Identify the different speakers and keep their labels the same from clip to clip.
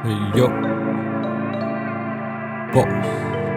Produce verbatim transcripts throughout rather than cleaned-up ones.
Speaker 1: Hey yo, boss।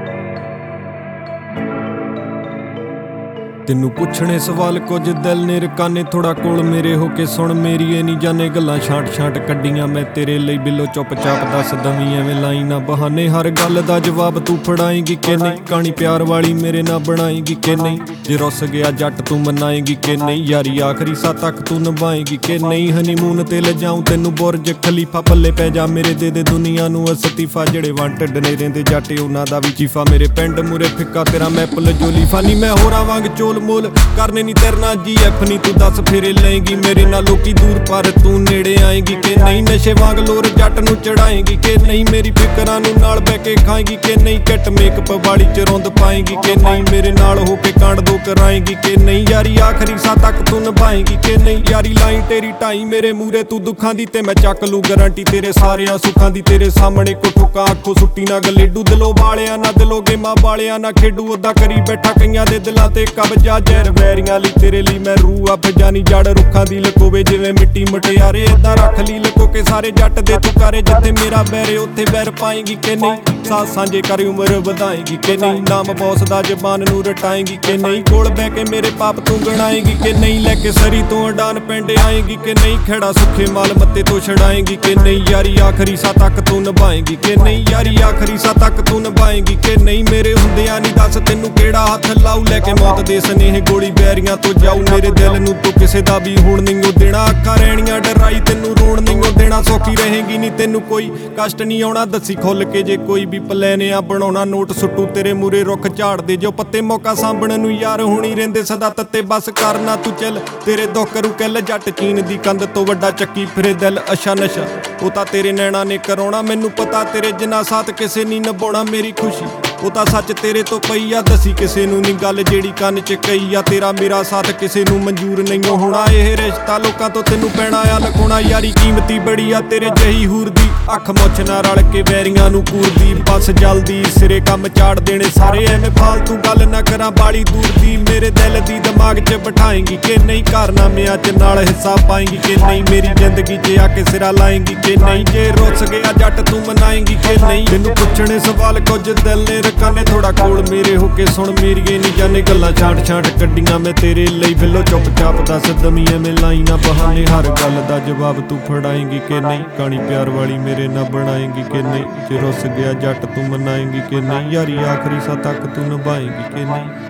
Speaker 1: ਤੈਨੂੰ ਪੁੱਛਣੇ ਸਵਾਲ ਕੁਝ ਦਿਲ ਨੇ ਰਕਾਨੇ ਥੋੜਾ ਕੋਲ ਮੇਰੇ ਹੋ ਕੇ ਸੁਣ ਮੇਰੀ ਇਹ ਨਹੀਂ ਜਾਣੇ ਗੱਲਾਂ ਛਾਂਟ ਛਾਂਟ ਕੱਢੀਆਂ ਮੈਂ ਤੇਰੇ ਲਈ ਬਿੱਲੋ ਚੁੱਪ ਚਾਪ ਦੱਸ ਦਵੀਂ ਐਵੇਂ ਲਾਈ ਨਾ ਬਹਾਨੇ ਹਰ ਗੱਲ ਦਾ ਜਵਾਬ ਤੂੰ ਫੜਾਏਂਗੀ ਕਿ ਨਹੀਂ ਕਹਾਣੀ ਪਿਆਰ ਵਾਲੀ ਮੇਰੇ ਨਾਲ ਬਣਾਏਂਗੀ ਕਿ ਨਹੀਂ ਜੇ ਰੁੱਸ ਗਿਆ ਜੱਟ ਤੂੰ ਮਨਾਏਂਗੀ ਕਿ ਨਹੀਂ ਯਾਰੀ ਆਖਰੀ ਸਾਹ ਤੱਕ ਤੂੰ ਨਿਭਾਏਂਗੀ ਕਿ ਨਹੀਂ ਹਨੀਮੂਨ ਤੇ ਲੈ ਜਾਊਂ ਤੈਨੂੰ ਬੁਰਜ ਖਲੀਫਾ ਪੱਲੇ ਪੈ ਜਾ ਮੇਰੇ ਦੇ ਦੇ ਦੁਨੀਆ ਨੂੰ ਅਸਤੀਫਾ ਜਿਹੜੇ ਵਾਂਟਡ ਨੇ ਰਹਿੰਦੇ ਜੱਟ ਉਹਨਾਂ ਦਾ ਵੀ ਚੀਫਾ ਮੇਰੇ ਪਿੰਡ ਮੂਰੇ ਫਿੱਕਾ ਤੇਰਾ ਮੈਪਲ ਜੋਲੀਫਾ ਨੀ ਮੈਂ ਹੋਰਾਂ ਵਾਂਗ ਚੋਲ ਮੋਲ ਕਰਨੇ ਨੀ ਤੇਰੇ ਨਾਲ ਜੀ ਐਫ ਨੀ ਤੂੰ ਦੱਸ ਫੇਰੇ ਲਏਂਗੀ ਮੇਰੇ ਨਾਲ ਲੋਕੀ ਦੂਰ ਪਰ ਤੂੰ ਨੇੜੇ ਆਏਂਗੀ ਕਿ ਨਹੀਂ ਨਸ਼ੇ ਵਾਂਗ ਲੋਰ ਜੱਟ ਨੂੰ ਚੜਾਏਂਗੀ ਕਿ ਨਹੀਂ ਮੇਰੀ ਫਿਕਰਾਂ ਨੂੰ ਨਾਲ ਬਹਿ ਕੇ ਖਾਏਂਗੀ ਕਿ ਨਹੀਂ ਕਿਟ ਮੇਕਅਪ ਵਾਲੀ ਚ ਰੁੰਦ ਪਾਏਂਗੀ ਕਿ ਨਹੀਂ ਮੇਰੇ ਨਾਲ ਹੋ ਕੇ ਕਾਂਡ ਦੋ ਕਰਾਏਂਗੀ ਕਿ ਨਹੀਂ ਯਾਰੀ ਆਖਰੀ ਸਾਹ ਤੱਕ ਤੂੰ ਨਿਭਾਏਂਗੀ ਕਿ ਨਹੀਂ ਯਾਰੀ ਲਾਈਨ ਤੇਰੀ ਢਾਈ ਮੇਰੇ ਮੂਰੇ ਤੂੰ ਦੁੱਖਾਂ ਦੀ ਤੇ ਮੈਂ ਚੱਕ ਲੂ ਗਾਰੰਟੀ ਤੇਰੇ ਸਾਰਿਆਂ ਸੁੱਖਾਂ ਦੀ ਤੇਰੇ ਸਾਹਮਣੇ ਕੋ ਠੁਕਾ ਅੱਖੋਂ ਸੁੱਟੀ ਨਾ ਗਲੇਡੂ ਦਿਲੋਂ ਵਾਲਿਆਂ ਨਾ ਦਿਲੋਂ ਗੇਮਾਂ ਵਾਲਿਆਂ ਨਾ ਖੇਡੂ ਉਦਾਂ ਕਰੀ ਬੈਠਾ ਕਈਆਂ ਦੇ ਦਿਲਾਂ ਤੇ ਕਬਜ਼ਾ ਜ਼ਹਿਰ ਵੈਰੀਆਂ ਲਈ ਤੇਰੇ ਲਈ ਮੈਂ ਰੂਹ ਅੱਫ ਜਾਨੀ ਜੜ ਰੁੱਖਾਂ ਦੀ ਲਕੋਵੇ ਜਿਵੇਂ ਮਿੱਟੀ ਮਟਿਆਰੇ ਏਦਾਂ ਰੱਖ ਲਈ ਲਕੋ ਕੇ ਸਾਰੇ ਜੱਟ ਦੇ ਤੂੰ ਕਰੇ ਜਿੱਥੇ ਮੇਰਾ ਬੈਰੇ ਉੱਥੇ ਬੈਰ ਪਾਏਂਗੀ ਕਿ ਨਹੀਂ ਸਾਥ ਸਾਂਝੇ ਕਰ ਉਮਰ ਵਧਾਏਂਗੀ ਕਿ ਨਹੀਂ ਨਾਮ ਬੌਸ ਦਾ ਜ਼ਬਾਨ ਨੂੰ ਰਟਾਏਂਗੀ ਕਿ ਨਹੀਂ ਕੋਲ ਬਹਿ ਕੇ ਮੇਰੇ ਪਾਪ ਤੂੰ ਗਣਾਏਂਗੀ ਕਿ ਨਹੀਂ ਲੈ ਕੇ ਸਰੀ ਤੋਂ ਅਡਾਨ ਪਿੰਡ ਆਏਂਗੀ ਕਿ ਨਹੀਂ ਖੇੜਾ ਸੁੱਖੇ ਮਾਲ ਮੱਤੇ ਤੋਂ ਛੜਾਏਂਗੀ ਕਿ ਨਹੀਂ ਯਾਰੀ ਆਖਰੀ ਸਾਹ ਤੱਕ ਤੂੰ ਨਿਭਾਏਂਗੀ ਕਿ ਨਹੀਂ ਯਾਰੀ ਆਖਰੀ ਸਾਹ ਤੱਕ ਤੂੰ ਨਿਭਾਏਂਗੀ ਕਿ ਨਹੀਂ ਮੇਰੇ ਹੁੰਦਿਆਂ ਨਹੀਂ ਦੱਸ ਤੈਨੂੰ ਕਿਹੜਾ ਹੱਥ ਲਾਊ ਲੈ ਕੇ ਮੌਤ ਦੇ ਸਨੇਹ ਗੋਲੀ ਬੈਰੀਆਂ ਤੋਂ ਜਾਊ ਮੇਰੇ ਦਿਲ ਨੂੰ ਤੂੰ ਕਿਸੇ ਦਾ ਵੀ ਹੁਣ ਨਹੀਂ ਉਹ ਦੇਣਾ ਅੱਖਾਂ ਰਹਿਣੀਆਂ ਡਰਾਈ ਤੈਨੂੰ ਰੋਣ ਨਹੀਂ ਉਹ ਦੇਣਾ ਸੌਖੀ ਰਹੇਗੀ ਨਹੀਂ ਤੈਨੂੰ ਕੋਈ ਕਸ਼ਟ ਨਹੀਂ ਆਉਣਾ ਦੱਸੀ ਖੁੱਲ ਕੇ ਜੇ ਕੋਈ ਵੀ ਪਲਾਨ ਆ ਬਣਾਉਣਾ ਨੋਟ ਸੁੱਟੂ ਤੇਰੇ ਮੂਰੇ ਰੁੱਖ ਝਾੜਦੇ ਜੋ ਪੱਤੇ ਮੌਕਾ ਸਾਂਭਣ ਨੂੰ ਯਾਰ ਹੁਣੀ ਰਹਿੰਦੇ ਸਦਾ ਤੱਤੇ ਬਸ ਕਰਨਾ ਤੂੰ ਚੱਲ ਤੇਰੇ ਦੁੱਖ ਕਰੂ ਕਿੱਲ ਜੱਟ ਚੀਨ ਦੀ ਕੰਧ ਤੋਂ ਵੱਡਾ ਚੱਕੀ ਫਿਰੇ ਦਿਲ ਅਸ਼ਾ ਨਸ਼ਾ ਉਹ ਤਾਂ ਤੇਰੇ ਨੈਣਾ ਨੇ ਕਰਾਉਣਾ ਮੈਨੂੰ ਪਤਾ ਤੇਰੇ ਜਿੰਨਾ ਸਾਥ ਕਿਸੇ ਨਹੀਂ ਨਿਭਾਉਣਾ ਮੇਰੀ ਖੁਸ਼ੀ ਉਹ ਤਾਂ ਸੱਚ ਤੇਰੇ ਤੋਂ ਪਈ ਆ ਦੱਸੀ ਕਿਸੇ ਨੂੰ ਨਹੀਂ ਗੱਲ ਜਿਹੜੀ ਕੰਨ ਚ ਕਹੀ ਆ ਤੇਰਾ ਮੇਰਾ ਸਾਥ ਕਿਸੇ ਨੂੰ ਮਨਜ਼ੂਰ ਨਹੀਂ ਹੋਣਾ ਇਹ ਰਿਸ਼ਤਾ ਲੋਕਾਂ ਤੋਂ ਤੈਨੂੰ ਪੈਣਾ ਆ ਲਗਾਉਣਾ ਯਾਰੀ ਕੀਮਤੀ ਬੜੀ ਆ ਤੇਰੇ ਜਹੀ ਹੂਰ ਦੀ ਅੱਖ ਮੁੱਛ ਨਾ ਰਲ ਕੇ ਵੈਰੀਆਂ ਨੂੰ ਕੂਰਦੀ ਬਸ ਜਲਦੀ ਸਿਰੇ ਕੰਮ ਚਾੜ ਦੇਣੇ ਸਾਰੇ ਐਵੇਂ ਫਾਲਤੂ ਗੱਲ ਨਾ ਕਰਾਂ ਬਾਲੀ ਦੂਰ ਦੀ ਮੇਰੇ ਦਿਲ ਦੀ ਦਿਮਾਗ 'ਚ ਬਿਠਾਏਂਗੀ ਕਿ ਨਹੀਂ ਕਾਰਨਾਮਿਆਂ 'ਚ ਨਾਲ ਹਿੱਸਾ ਪਾਏਂਗੀ ਕਿ ਨਹੀਂ ਮੇਰੀ ਜ਼ਿੰਦਗੀ 'ਚ ਆ ਕੇ ਸਿਰਾ ਲਾਏਂਗੀ ਕਿ ਨਹੀਂ ਜੇ ਰੁੱਸ ਗਿਆ ਜੱਟ ਤੂੰ ਮਨਾਏਂਗੀ ਕਿ ਨਹੀਂ ਤੈਨੂੰ ਪੁੱਛਣੇ ਸਵਾਲ ਕੁਝ ਦਿਲ ਨੇ ਰਕਾਨੇ ਥੋੜਾ ਕੋਲ ਮੇਰੇ ਹੋ ਕੇ ਸੁਣ ਮੇਰੀਏ ਨਹੀਂ ਜਾਣੇ ਗੱਲਾਂ ਛਾਂਟ ਛਾਂਟ ਕੱਢੀਆਂ ਮੈਂ ਤੇਰੇ ਲਈ ਬਿੱਲੋ ਚੁੱਪ ਚਾਪ ਦੱਸ ਦਵੀਂ ਐਵੇਂ ਲਾਈ ਨਾ ਬਹਾਨੇ ਹਰ ਗੱਲ ਦਾ ਜਵਾਬ ਤੂੰ ਫੜਾਏਂਗੀ ਕਿ ਨਹੀਂ ਕਹਾਣੀ ਪਿਆਰ ਵਾਲੀ ਮੇਰੇ ਨਾਲ ਬਣਾਏਂਗੀ ਕਿ ਨਹੀਂ ਜੇ ਰੁੱਸ ਗਿਆ ਜੱਟ ਤੂੰ ਮਨਾਏਂਗੀ ਕਿ ਨਹੀਂ ਯਾਰੀ ਆਖਰੀ ਸਾਹ ਤੱਕ ਤੂੰ ਨਿਭਾਏਂਗੀ ਕਿ ਨਹੀਂ।